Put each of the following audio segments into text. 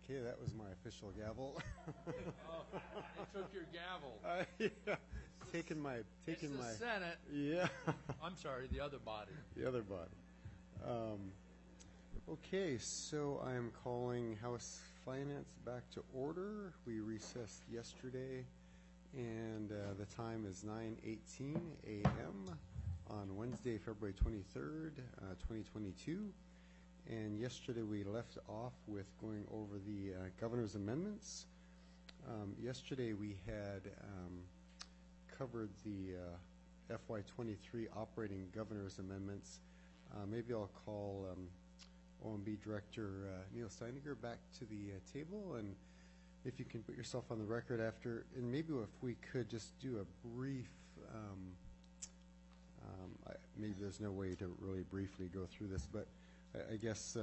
Okay, that was my official gavel. Oh, they took your gavel. Yeah, taking my It's the Senate. yeah, I'm sorry, the other body. the other body. Okay, so I am calling House Finance back to order. We recessed yesterday, and the time is 9:18 a.m. on Wednesday, February 23rd, 2022. And yesterday we left off with going over the governor's amendments. Yesterday we had covered the FY23 operating governor's amendments. Maybe I'll call OMB Director Neil Steininger back to the table, and if you can put yourself on the record after, and maybe if we could just do a brief, maybe there's no way to really briefly go through this, but I guess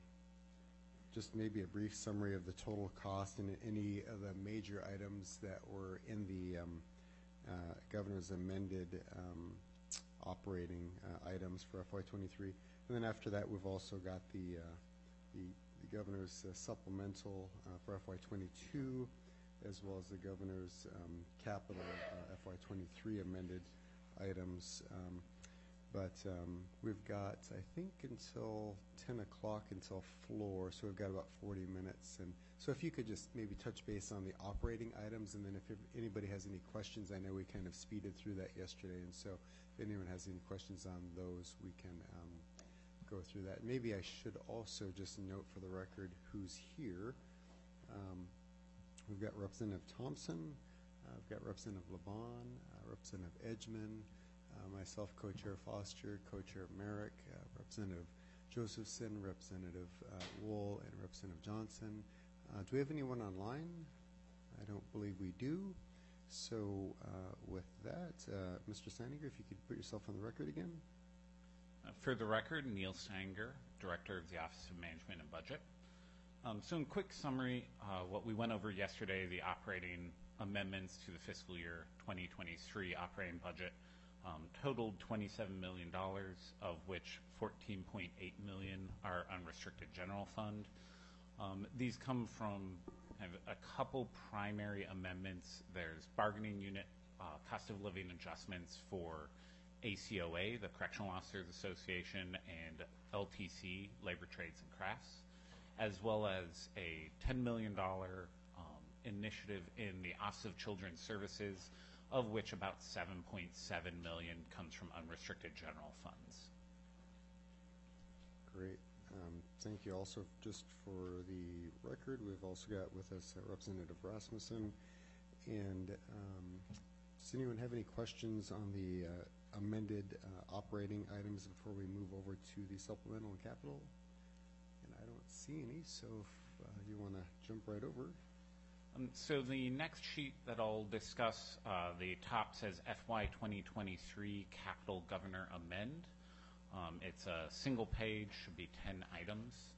just maybe a brief summary of the total cost and any of the major items that were in the governor's amended operating items for FY23. And then after that, we've also got the governor's supplemental for FY22, as well as the governor's capital FY23 amended items. But we've got, I think, until 10 o'clock until floor, so we've got about 40 minutes. And so if you could just maybe touch base on the operating items, and then if anybody has any questions, I know we kind of speeded through that yesterday, and so if anyone has any questions on those, we can go through that. Maybe I should also just note for the record who's here. We've got Representative Thompson, we've got Representative LeBon, Representative Edgman, myself, Co-Chair Foster, Co-Chair Merrick, Representative Josephson, Representative Wool, and Representative Johnson. Do we have anyone online? I don't believe we do. So with that, Mr. Steininger, if you could put yourself on the record again. For the record, Neil Steininger, Director of the Office of Management and Budget. So in quick summary, what we went over yesterday, the operating amendments to the fiscal year 2023 operating budget totaled $27 million, of which $14.8 million are unrestricted general fund. These come from kind of a couple primary amendments. There's bargaining unit cost of living adjustments for ACOA, the Correctional Officers Association, and LTC, Labor Trades and Crafts, as well as a $10 million initiative in the Office of Children's Services, of which about $7.7 million comes from unrestricted general funds. Great. Thank you. Also, just for the record, we've also got with us Representative Rasmussen. And does anyone have any questions on the amended operating items before we move over to the supplemental and capital? And I don't see any, so if you want to jump right over. So the next sheet that I'll discuss, the top says FY 2023 Capital Governor Amend. It's a single page, should be 10 items.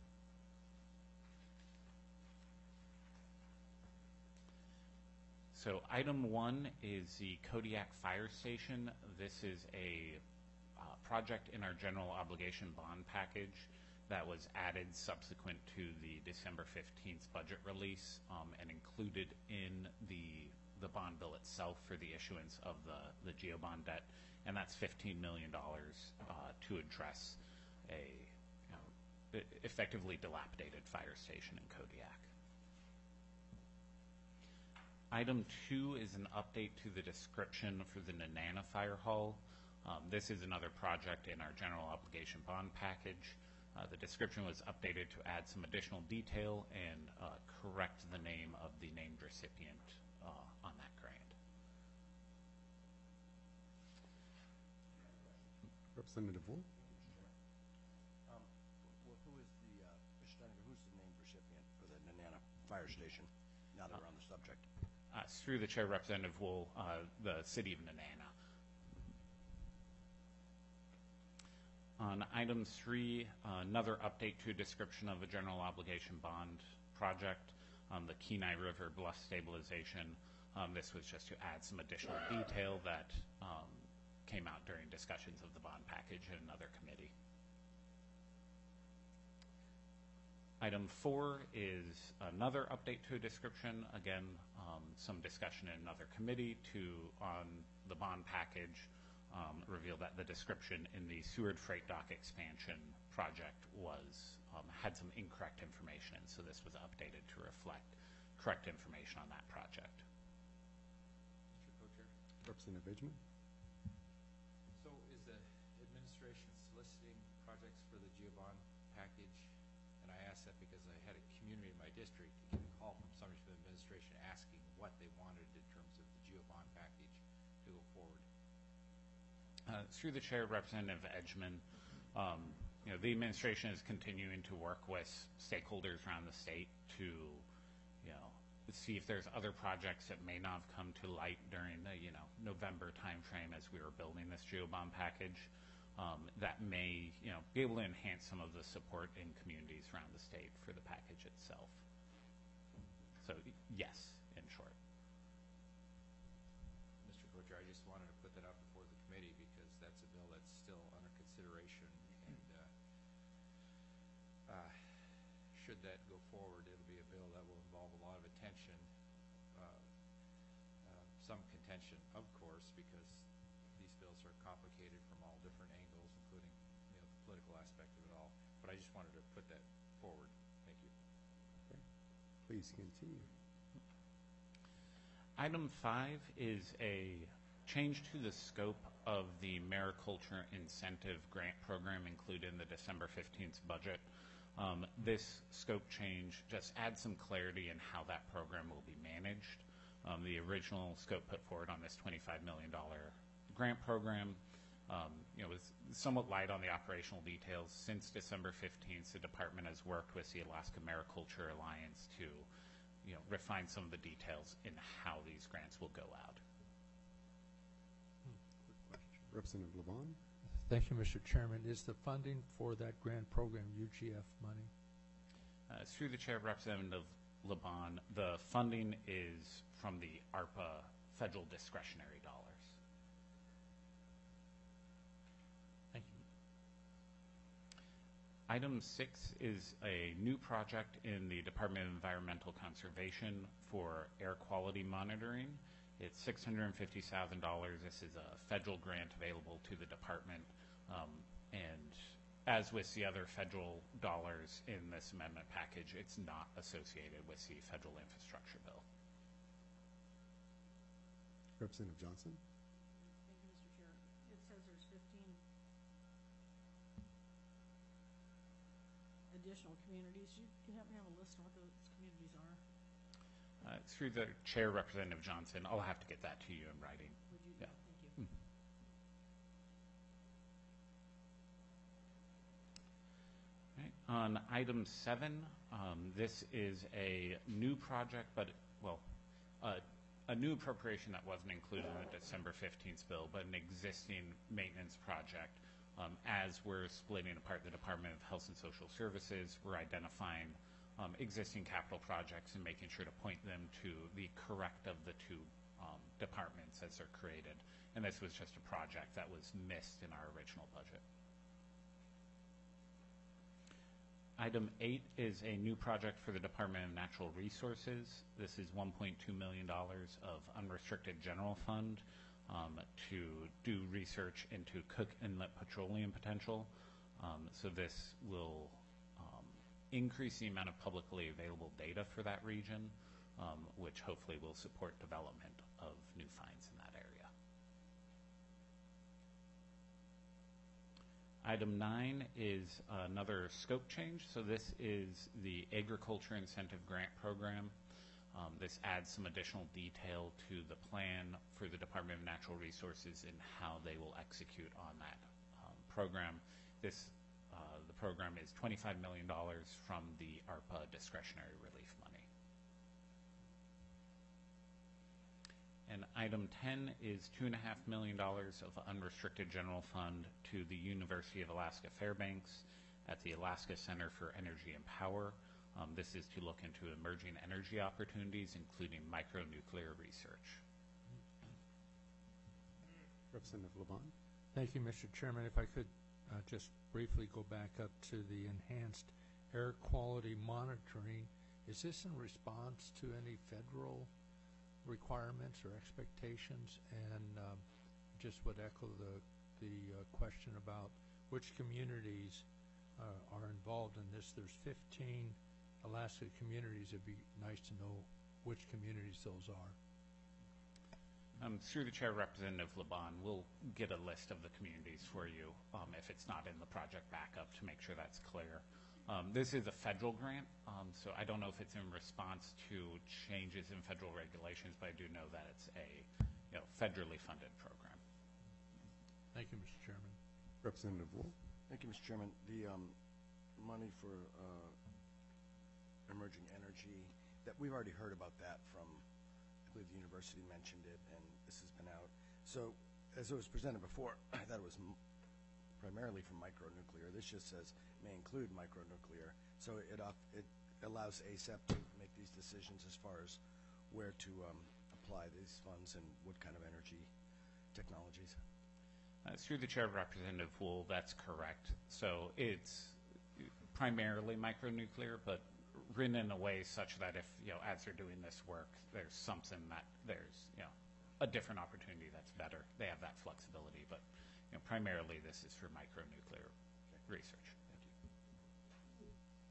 So item 1 is the Kodiak Fire Station. This is a project in our general obligation bond package that was added subsequent to the December 15th budget release and included in the bond bill itself for the issuance of the GeoBond debt, and that's $15 million to address a effectively dilapidated fire station in Kodiak. Item 2 is an update to the description for the Nenana Fire Hall. This is another project in our general obligation bond package. The description was updated to add some additional detail and correct the name of the named recipient on that grant. Representative Wool. Well, who is who's the named recipient for the Nenana Fire Station, now that we're on the subject? Through the chair, Representative Wool, the city of Nenana. On item 3, another update to a description of a general obligation bond project, the Kenai River bluff stabilization. This was just to add some additional detail that came out during discussions of the bond package in another committee. Item 4 is another update to a description. Again, some discussion in another committee on the bond package revealed that the description in the Seward Freight Dock expansion project had some incorrect information, so this was updated to reflect correct information on that project. Mr. Co-Chair. Representative Edgman? So is the administration soliciting projects for the GeoBond package? And I ask that because I had a community in my district get a call from somebody from the administration asking what they wanted in terms of the GeoBond package to go forward. Through the chair, Representative Edgman, the administration is continuing to work with stakeholders around the state to, see if there's other projects that may not have come to light during the, November timeframe as we were building this GeoBond package that may, be able to enhance some of the support in communities around the state for the package itself. So, yes, in short. Mr. Co-Chair, I just wanted to put that out before the committee because that's a bill that's still under consideration, and should that go forward, it'll be a bill that will involve a lot of attention, some contention, of course, because these bills are complicated from all different angles, including the political aspect of it all. But I just wanted to put that forward. Thank you. Okay. Please continue. Item 5 is a change to the scope of the Mariculture Incentive Grant Program included in the December 15th budget. This scope change just adds some clarity in how that program will be managed. The original scope put forward on this $25 million grant program was somewhat light on the operational details. Since December 15th, the department has worked with the Alaska Mariculture Alliance to refine some of the details in how these grants will go out. Representative LeBon? Thank you, Mr. Chairman. Is the funding for that grant program UGF money? Through the chair, Representative LeBon, the funding is from the ARPA federal discretionary dollars. Thank you. Item 6 is a new project in the Department of Environmental Conservation for air quality monitoring. It's $650,000. This is a federal grant available to the department. And as with the other federal dollars in this amendment package, it's not associated with the federal infrastructure bill. Representative Johnson? Thank you, Mr. Chair. It says there's 15 additional communities. Do you happen to have a list of what those communities are? Through the chair, Representative Johnson, I'll have to get that to you in writing. Would you? Yeah. Thank you. Right. On item 7, this is a new project, but, a new appropriation that wasn't included in the December 15th bill, but an existing maintenance project. As we're splitting apart the Department of Health and Social Services, we're identifying existing capital projects and making sure to point them to the correct of the two departments as they're created. And this was just a project that was missed in our original budget. Item 8 is a new project for the Department of Natural Resources. This is $1.2 million of unrestricted general fund to do research into Cook Inlet petroleum potential. So this will increase the amount of publicly available data for that region, which hopefully will support development of new finds in that area. Item 9 is another scope change. So this is the Agriculture Incentive Grant Program. This adds some additional detail to the plan for the Department of Natural Resources and how they will execute on that program. The program is $25 million from the ARPA discretionary relief money. And item 10 is $2.5 million of unrestricted general fund to the University of Alaska Fairbanks at the Alaska Center for Energy and Power. This is to look into emerging energy opportunities, including micronuclear research. Representative LeBon? Thank you, Mr. Chairman. If I could just briefly go back up to the enhanced air quality monitoring, is this in response to any federal requirements or expectations? And just would echo the question about which communities are involved in this. There's 15 Alaska communities. It'd be nice to know which communities those are. Through the chair, Representative Laban, we'll get a list of the communities for you if it's not in the project backup to make sure that's clear. This is a federal grant, so I don't know if it's in response to changes in federal regulations, but I do know that it's a federally funded program. Thank you, Mr. Chairman. Representative Wool. Thank you, Mr. Chairman. The money for emerging energy, that we've already heard about that from, I believe the university mentioned it, and this has been out. So as it was presented before, I thought it was primarily from micronuclear. This just says may include micronuclear. So it allows ASAP to make these decisions as far as where to apply these funds and what kind of energy technologies. Through the chair, Representative Wool, that's correct. So it's primarily micronuclear, but written in a way such that if, as they're doing this work, there's something that there's, a different opportunity that's better. They have that flexibility, but primarily this is for micronuclear research. Thank you.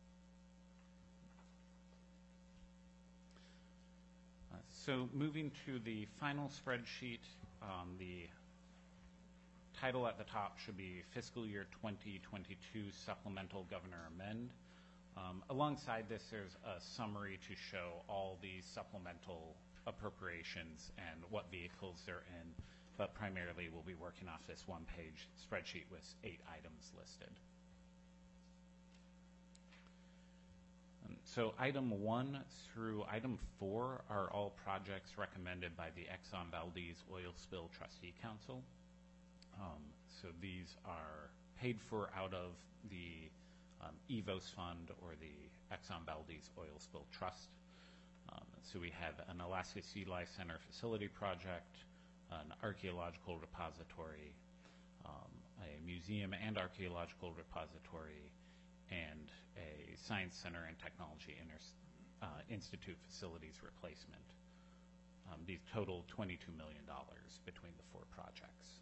So moving to the final spreadsheet, the title at the top should be Fiscal Year 2022 Supplemental Governor Amend. Alongside this, there's a summary to show all the supplemental appropriations and what vehicles they're in, but primarily we'll be working off this one-page spreadsheet with 8 items listed. So item 1 through item 4 are all projects recommended by the Exxon Valdez Oil Spill Trustee Council. So these are paid for out of the EVOS Fund or the Exxon Valdez Oil Spill Trust. So we have an Alaska Sea Life Center facility project, an archaeological repository, a museum and archaeological repository, and a Science Center and Technology Institute facilities replacement. These total $22 million between the 4 projects.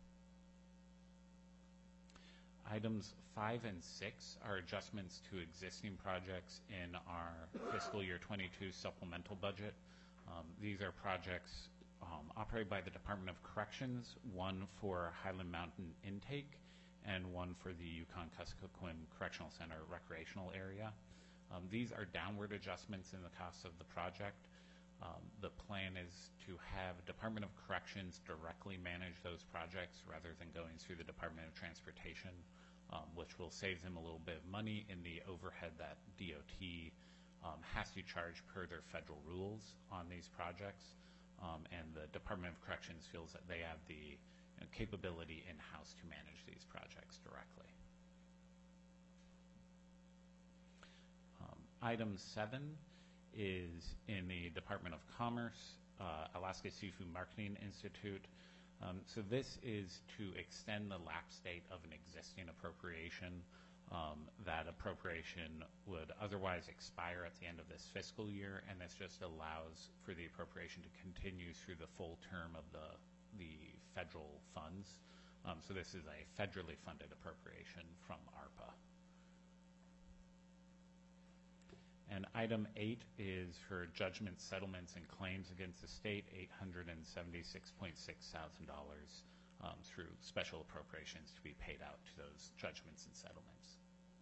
Items 5 and 6 are adjustments to existing projects in our fiscal year 22 supplemental budget. These are projects operated by the Department of Corrections, one for Highland Mountain Intake and one for the Yukon-Kuskokwim Correctional Center recreational area. These are downward adjustments in the cost of the project. The plan is to have Department of Corrections directly manage those projects rather than going through the Department of Transportation, which will save them a little bit of money in the overhead that DOT has to charge per their federal rules on these projects. And the Department of Corrections feels that they have the capability in-house to manage these projects directly. Item 7 is in the Department of Commerce, Alaska Seafood Marketing Institute. So this is to extend the lapse date of an existing appropriation. That appropriation would otherwise expire at the end of this fiscal year, and this just allows for the appropriation to continue through the full term of the federal funds. So this is a federally funded appropriation from ARPA. And item 8 is for judgments, settlements, and claims against the state, $876.6 thousand through special appropriations to be paid out to those judgments and settlements.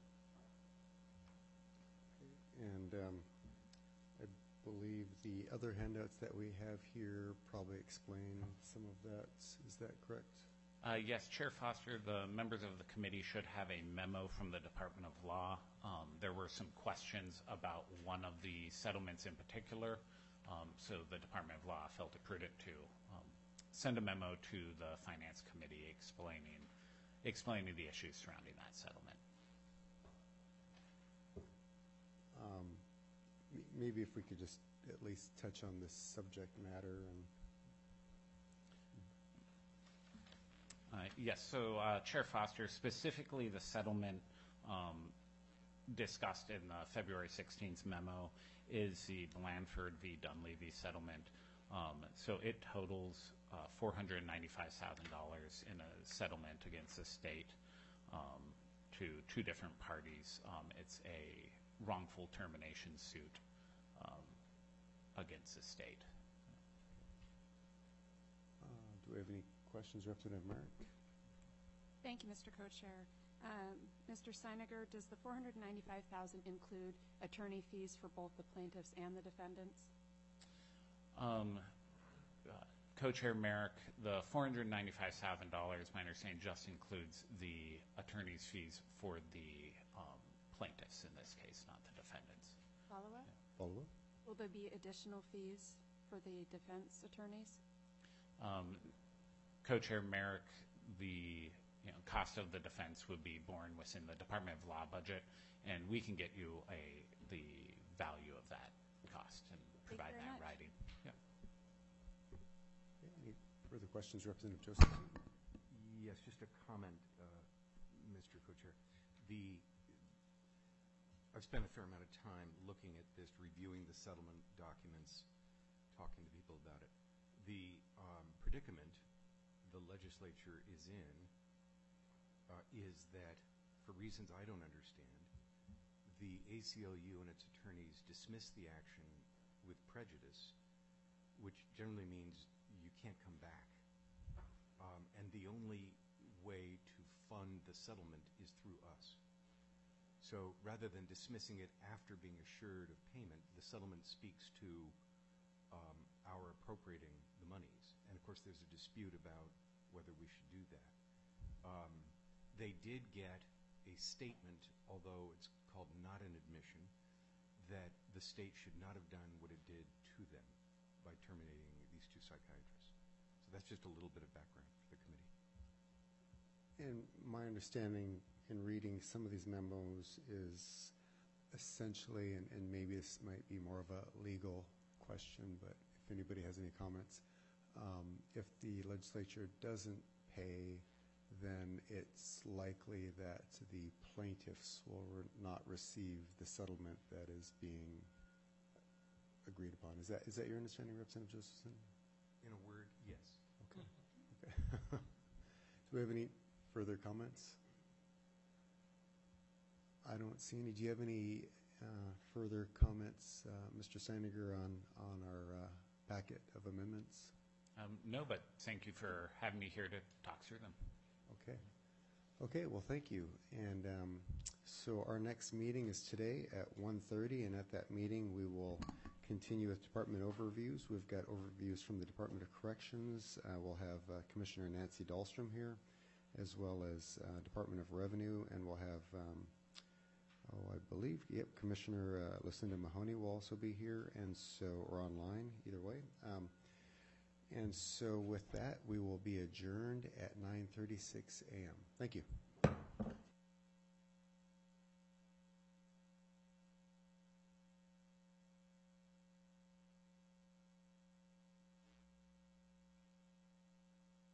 And I believe the other handouts that we have here probably explain some of that. Is that correct? Yes, Chair Foster, the members of the committee should have a memo from the Department of Law. There were some questions about one of the settlements in particular, so the Department of Law felt it prudent to send a memo to the Finance Committee explaining the issues surrounding that settlement. Maybe if we could just at least touch on this subject matter. And Yes, so Chair Foster, specifically the settlement discussed in the February 16th memo is the Blandford v. Dunleavy settlement. So it totals $495,000 in a settlement against the state to two different parties. It's a wrongful termination suit against the state. Do we have any questions, Representative Merrick? Thank you, Mr. Co-Chair. Mr. Seiniger, does the $495,000 include attorney fees for both the plaintiffs and the defendants? Co-Chair Merrick, the $495,000, my understanding, just includes the attorney's fees for the plaintiffs in this case, not the defendants. Follow-up? Follow-up? Will there be additional fees for the defense attorneys? Co-Chair Merrick, the cost of the defense would be borne within the Department of Law budget, and we can get you the value of that cost and provide that in writing. Yeah. Any further questions, Representative Joseph? Yes, just a comment, Mr. Co-Chair. I've spent a fair amount of time looking at this, reviewing the settlement documents, talking to people about it. The predicament the legislature is in is that, for reasons I don't understand, the ACLU and its attorneys dismiss the action with prejudice, which generally means you can't come back. And the only way to fund the settlement is through us. So rather than dismissing it after being assured of payment, the settlement speaks to our appropriating the monies. And of course, there's a dispute about whether we should do that. They did get a statement, although it's called not an admission, that the state should not have done what it did to them by terminating these two psychiatrists. So that's just a little bit of background for the committee. And my understanding in reading some of these memos is essentially, and maybe this might be more of a legal question, but if anybody has any comments, if the legislature doesn't pay, then it's likely that the plaintiffs will not receive the settlement that is being agreed upon. Is that your understanding, Representative Josephson? In a word, yes. Okay. Do we have any further comments? I don't see any. Do you have any further comments, Mr. Seiniger, on our packet of amendments? No, but thank you for having me here to talk through them. Okay. Okay, well, thank you. And so our next meeting is today at 1:30, and at that meeting we will continue with department overviews. We've got overviews from the Department of Corrections. We'll have Commissioner Nancy Dahlstrom here, as well as Department of Revenue, and we'll have, I believe, Commissioner Lucinda Mahoney will also be here, and so, or online, either way. And so with that, we will be adjourned at 9:36 a.m. Thank you.